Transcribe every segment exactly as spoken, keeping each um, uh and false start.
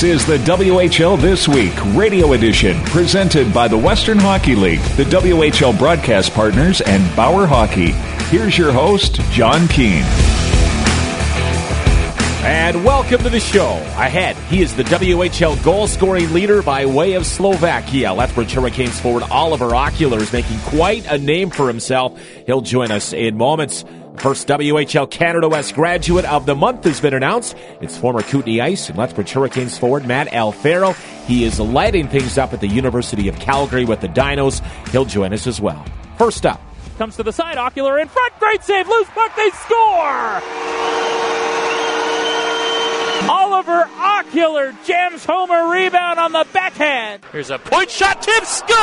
This is the W H L This Week Radio Edition, presented by the Western Hockey League, the W H L broadcast partners, and Bauer Hockey. Here's your host, John Keane. And welcome to the show. Ahead, he is the W H L goal-scoring leader by way of Slovakia. Lethbridge Hurricanes forward Oliver Ocular is making quite a name for himself. He'll join us in moments. First W H L Canada West graduate of the month has been announced. It's former Kootenay Ice and Lethbridge Hurricanes forward Matt Alfaro. He is lighting things up at the University of Calgary with the Dinos. He'll join us as well. First up. Comes to the side, Ocular in front, great save, loose puck, they score! Oliver Ocular jams home a rebound on the backhand. Here's a point shot, tip, score!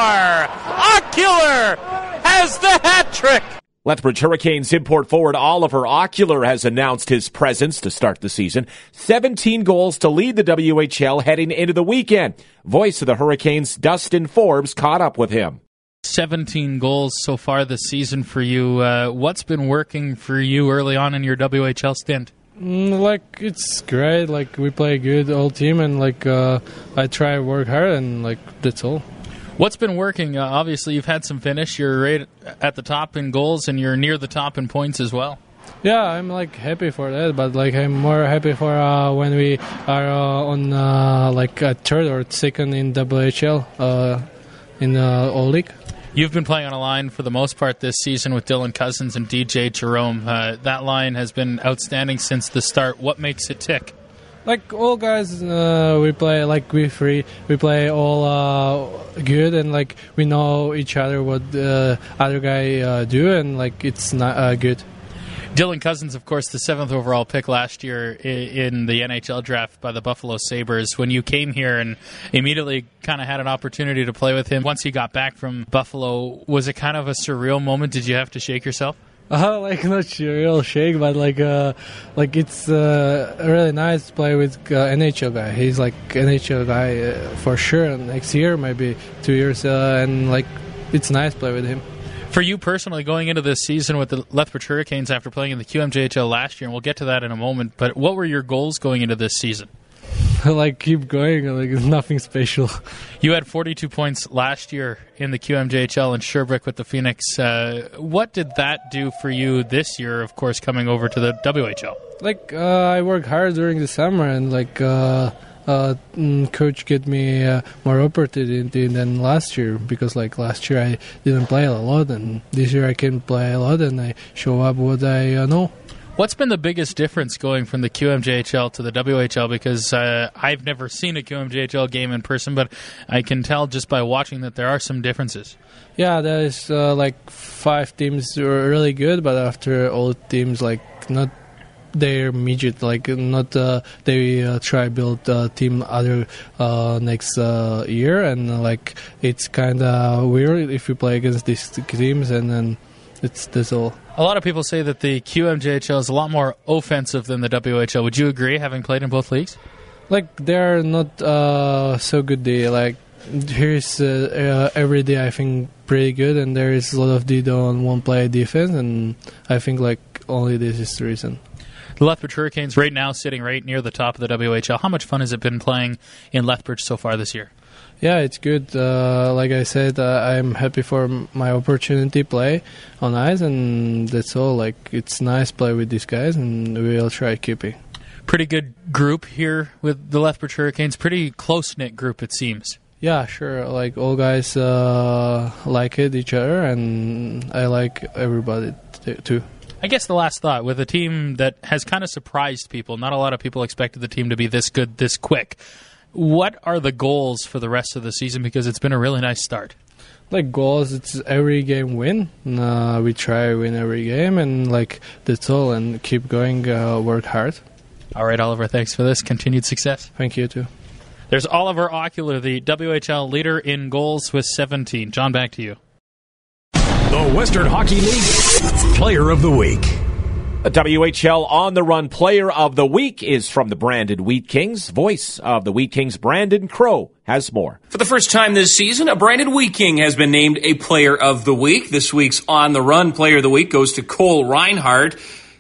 Ocular has the hat trick! Lethbridge Hurricanes import forward Oliver Ocular has announced his presence to start the season. seventeen goals to lead the W H L heading into the weekend. Voice of the Hurricanes, Dustin Forbes, caught up with him. seventeen goals so far this season for you. Uh, what's been working for you early on in your W H L stint? Mm, like, it's great. Like, we play good, all team, and like uh, I try to work hard, and like that's all. What's been working? Uh, obviously, you've had some finish. You're right at the top in goals, and you're near the top in points as well. Yeah, I'm like happy for that, but like I'm more happy for uh, when we are uh, on uh, like a third or second in W H L uh, in uh, all league. You've been playing on a line for the most part this season with Dylan Cousins and D J Jerome. Uh, that line has been outstanding since the start. What makes it tick? Like all guys, uh, we play like we free. We play all uh, good, and like we know each other what the uh, other guy uh, do, and like it's not uh, good. Dylan Cousins, of course, the seventh overall pick last year in the N H L draft by the Buffalo Sabres. When you came here and immediately kind of had an opportunity to play with him, once he got back from Buffalo, was it kind of a surreal moment? Did you have to shake yourself? Uh, like not real shake, but like uh, like it's uh, really nice to play with uh, N H L guy. He's like N H L guy uh, for sure. And next year, maybe two years, uh, and like it's nice to play with him. For you personally, going into this season with the Lethbridge Hurricanes after playing in the Q M J H L last year, and we'll get to that in a moment. But what were your goals going into this season? Like keep going, like it's nothing special. You had forty-two points last year in the Q M J H L in Sherbrooke with the Phoenix. Uh, what did that do for you this year, of course, coming over to the W H L? Like uh, I worked hard during the summer, and like uh, uh, coach get me uh, more opportunity than last year, because like last year I didn't play a lot, and this year I can play a lot, and I show up what I uh, know. What's been the biggest difference going from the Q M J H L to the W H L? Because uh, I've never seen a Q M J H L game in person, but I can tell just by watching that there are some differences. Yeah, there is uh, like five teams were really good, but after all teams like not their midget, like not uh, they uh, try build a team other uh, next uh, year, and uh, like it's kind of weird if you play against these teams, and then it's that's all. A lot of people say that the Q M J H L is a lot more offensive than the W H L. Would you agree, having played in both leagues? Like, they're not uh, so good day. Like, here's uh, uh, every day I think pretty good, and there is a lot of Dido on one play defense, and I think like only this is the reason. The Lethbridge Hurricanes right now sitting right near the top of the W H L. How much fun has it been playing in Lethbridge so far this year? Yeah, it's good. Uh, like I said, uh, I'm happy for my opportunity to play on ice, and that's all. Like, it's nice to play with these guys, and we'll try keeping. Pretty good group here with the Lethbridge Hurricanes. Pretty close-knit group, it seems. Yeah, sure. Like, all guys uh, like it, each other, and I like everybody t- too. I guess the last thought, with a team that has kind of surprised people, not a lot of people expected the team to be this good, this quick. What are the goals for the rest of the season? Because it's been a really nice start. Like goals, it's every game win. Uh, we try to win every game, and like that's all. And keep going, uh, work hard. All right, Oliver, thanks for this. Continued success. Thank you, too. There's Oliver Ocular, the W H L leader in goals with seventeen. John, back to you. The Western Hockey League Player of the Week. The W H L On the Run Player of the Week is from the Brandon Wheat Kings. Voice of the Wheat Kings, Brandon Crow, has more. For the first time this season, a Brandon Wheat King has been named a Player of the Week. This week's On the Run Player of the Week goes to Cole Reinhardt.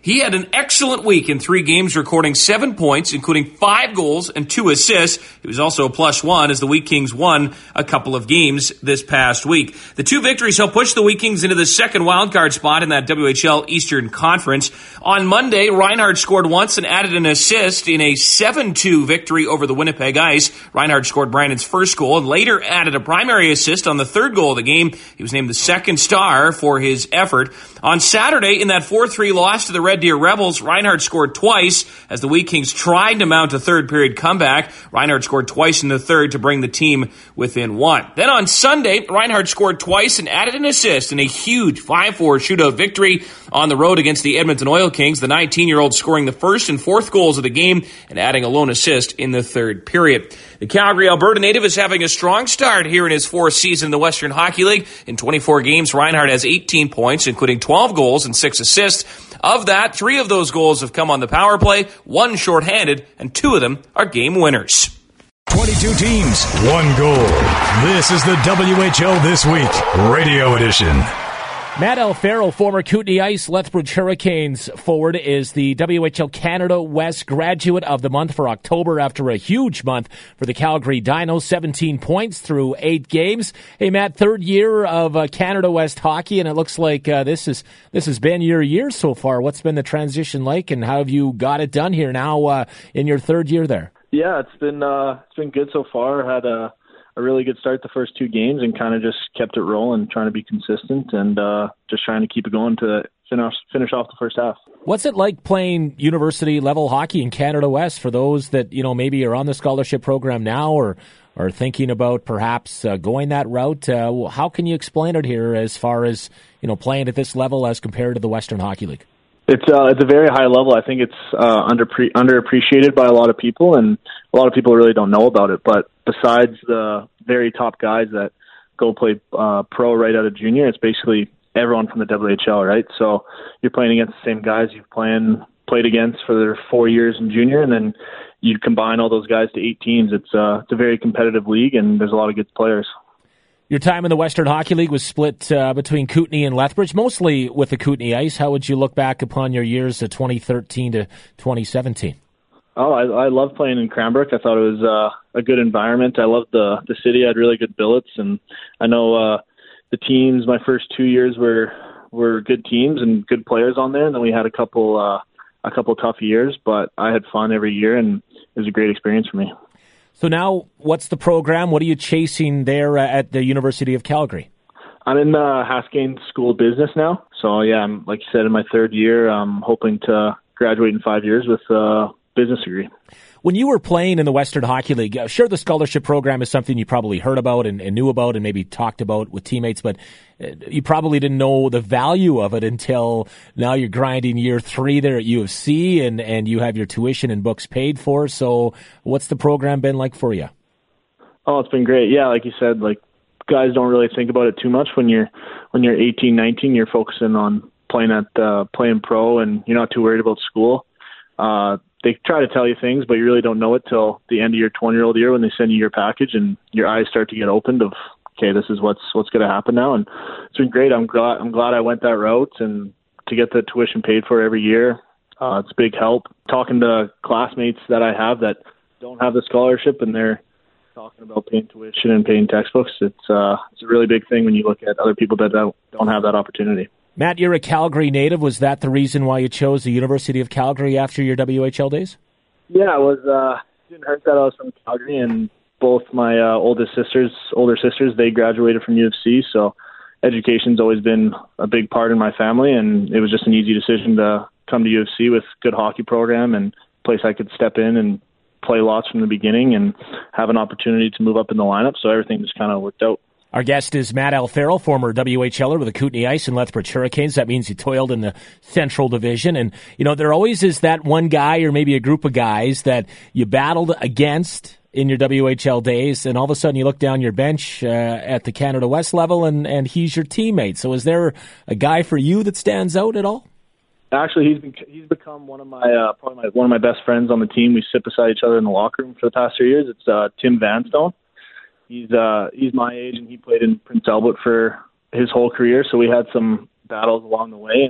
He had an excellent week in three games, recording seven points, including five goals and two assists. He was also a plus one as the Wheat Kings won a couple of games this past week. The two victories helped push the Wheat Kings into the second wildcard spot in that W H L Eastern Conference. On Monday, Reinhart scored once and added an assist in a seven two victory over the Winnipeg Ice. Reinhart scored Brandon's first goal and later added a primary assist on the third goal of the game. He was named the second star for his effort. On Saturday, in that four three loss to the Red Deer Rebels, Reinhart scored twice as the Wheat Kings tried to mount a third-period comeback. Reinhart scored twice in the third to bring the team within one. Then on Sunday, Reinhart scored twice and added an assist in a huge five four shootout victory on the road against the Edmonton Oil Kings, the nineteen-year-old scoring the first and fourth goals of the game and adding a lone assist in the third period. The Calgary, Alberta native is having a strong start here in his fourth season in the Western Hockey League. In twenty-four games, Reinhart has eighteen points, including twelve goals and six assists. Of that, three of those goals have come on the power play, one shorthanded, and two of them are game winners. twenty-two teams, one goal. This is the W H L This Week Radio Edition. Matt Alfaro, former Kootenay Ice Lethbridge Hurricanes forward, is the W H L Canada West Graduate of the Month for October after a huge month for the Calgary Dinos, seventeen points through eight games. Hey, Matt, third year of uh, Canada West hockey, and it looks like uh, this is this has been your year so far. What's been the transition like, and how have you got it done here now uh, in your third year there? Yeah, it's been uh, it's been good so far. Had a a really good start the first two games and kind of just kept it rolling, trying to be consistent and uh, just trying to keep it going to finish finish off the first half. What's it like playing university level hockey in Canada West for those that, you know, maybe are on the scholarship program now or are thinking about perhaps uh, going that route? Uh, how can you explain it here as far as, you know, playing at this level as compared to the Western Hockey League? It's uh, it's a very high level. I think it's uh, under underappreciated by a lot of people, and a lot of people really don't know about it. But besides the very top guys that go play uh, pro right out of junior, it's basically everyone from the W H L, right? So you're playing against the same guys you've playing, played against for their four years in junior, and then you combine all those guys to eight teams. It's, uh, it's a very competitive league, and there's a lot of good players. Your time in the Western Hockey League was split uh, between Kootenay and Lethbridge, mostly with the Kootenay Ice. How would you look back upon your years of twenty thirteen to twenty seventeen? Oh, I, I love playing in Cranbrook. I thought it was uh, a good environment. I loved the the city. I had really good billets, and I know uh, the teams. My first two years were were good teams and good players on there, and then we had a couple uh, a couple tough years. But I had fun every year, and it was a great experience for me. So now, what's the program? What are you chasing there uh, at the University of Calgary? I'm in the Haskayne School of Business now. So, yeah, I'm, like you said, in my third year. I'm hoping to graduate in five years with a business degree. When you were playing in the Western Hockey League, uh, sure, the scholarship program is something you probably heard about and, and knew about and maybe talked about with teammates, but uh, you probably didn't know the value of it until now you're grinding year three there at U of C and, and you have your tuition and books paid for. So what's the program been like for you? Oh, it's been great. Yeah, like you said, like guys don't really think about it too much when you're when you're eighteen, nineteen. You're focusing on playing at uh, playing pro, and you're not too worried about school. Uh, they try to tell you things, but you really don't know it till the end of your twenty-year-old year when they send you your package and your eyes start to get opened of, okay, this is what's what's going to happen now. And it's been great. I'm glad I'm glad I went that route, and to get the tuition paid for every year, uh, it's a big help. Talking to classmates that I have that don't have the scholarship and they're talking about paying tuition and paying textbooks, it's uh, it's a really big thing when you look at other people that don't, don't have that opportunity. Matt, you're a Calgary native. Was that the reason why you chose the University of Calgary after your W H L days? Yeah, it was. Uh, it didn't hurt that I was from Calgary, and both my uh, oldest sisters, older sisters, they graduated from U of C, so education's always been a big part in my family, and it was just an easy decision to come to U of C with a good hockey program and a place I could step in and play lots from the beginning and have an opportunity to move up in the lineup, so everything just kind of worked out. Our guest is Matt Alfaro, former W H L er with the Kootenay Ice and Lethbridge Hurricanes. That means he toiled in the Central Division. And, you know, there always is that one guy or maybe a group of guys that you battled against in your W H L days, and all of a sudden you look down your bench uh, at the Canada West level, and, and he's your teammate. So is there a guy for you that stands out at all? Actually, he's been, he's become one of my uh, probably my, one of my best friends on the team. We sit beside each other in the locker room for the past three years. It's uh, Tim Vanstone. He's uh, he's my age, and he played in Prince Albert for his whole career. So we had some battles along the way, and then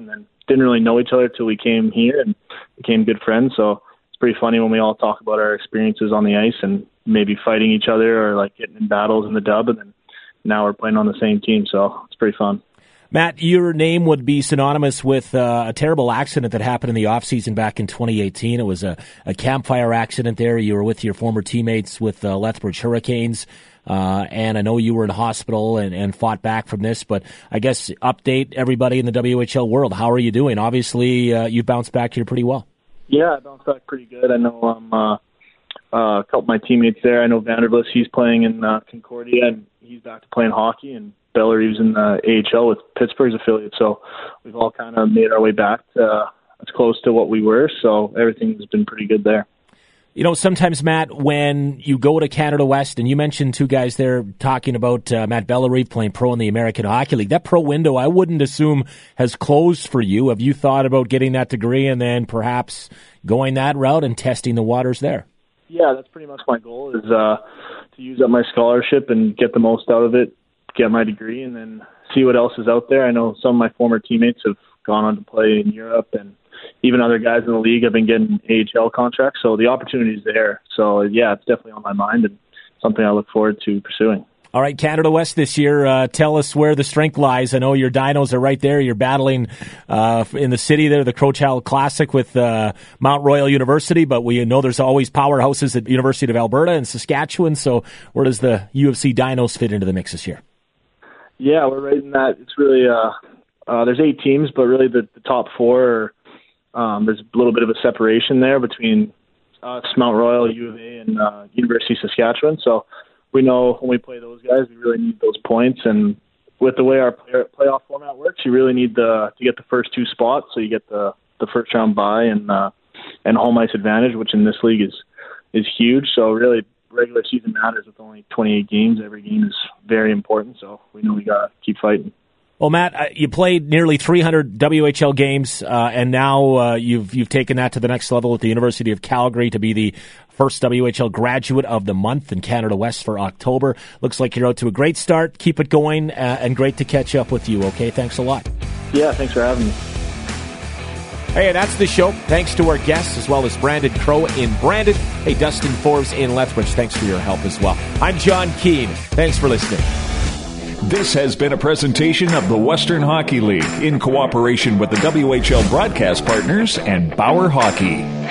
didn't really know each other till we came here and became good friends. So it's pretty funny when we all talk about our experiences on the ice and maybe fighting each other or like getting in battles in the dub, and then now we're playing on the same team. So it's pretty fun. Matt, your name would be synonymous with uh, a terrible accident that happened in the offseason back in twenty eighteen. It was a, a campfire accident there. You were with your former teammates with uh, Lethbridge Hurricanes, uh, and I know you were in hospital and, and fought back from this, but I guess update everybody in the W H L world. How are you doing? Obviously, uh, you've bounced back here pretty well. Yeah, I bounced back pretty good. I know um, uh, uh, a couple of my teammates there. I know Vanderbilt, he's playing in uh, Concordia, and he's back to playing hockey, and Bellary's in the A H L with Pittsburgh's affiliate, so we've all kind of made our way back to, uh, as close to what we were, so everything's been pretty good there. You know, sometimes, Matt, when you go to Canada West, and you mentioned two guys there talking about uh, Matt Bellary playing pro in the American Hockey League, that pro window, I wouldn't assume has closed for you. Have you thought about getting that degree and then perhaps going that route and testing the waters there? Yeah, that's pretty much my goal, is uh, to use up my scholarship and get the most out of it, get my degree, and then see what else is out there. I know some of my former teammates have gone on to play in Europe, and even other guys in the league have been getting A H L contracts, so the opportunity is there. So, yeah, it's definitely on my mind and something I look forward to pursuing. All right, Canada West this year, uh, tell us where the strength lies. I know your Dinos are right there. You're battling uh, in the city there, the Crowchild Classic with uh, Mount Royal University, but we know there's always powerhouses at University of Alberta and Saskatchewan, so where does the U of C Dinos fit into the mix this year? Yeah, we're right in that. It's really, uh, uh, there's eight teams, but really the, the top four, um, there's a little bit of a separation there between us, Mount Royal, U of A, and uh, University of Saskatchewan. So we know when we play those guys, we really need those points. And with the way our play, playoff format works, you really need the, to get the first two spots, so you get the, the first round bye and uh, and home ice advantage, which in this league is is huge. So really, regular season matters with only twenty-eight games. Every game is very important, so we know we got to keep fighting. Well, Matt, uh, you played nearly three hundred W H L games, uh, and now uh, you've you've taken that to the next level at the University of Calgary to be the first W H L graduate of the month in Canada West for October. Looks like you're out to a great start. Keep it going, uh, and great to catch up with you, okay? Thanks a lot. Yeah, thanks for having me. Hey, that's the show. Thanks to our guests, as well as Brandon Crow in Brandon. Hey, Dustin Forbes in Lethbridge, thanks for your help as well. I'm John Keane. Thanks for listening. This has been a presentation of the Western Hockey League in cooperation with the W H L broadcast partners and Bauer Hockey.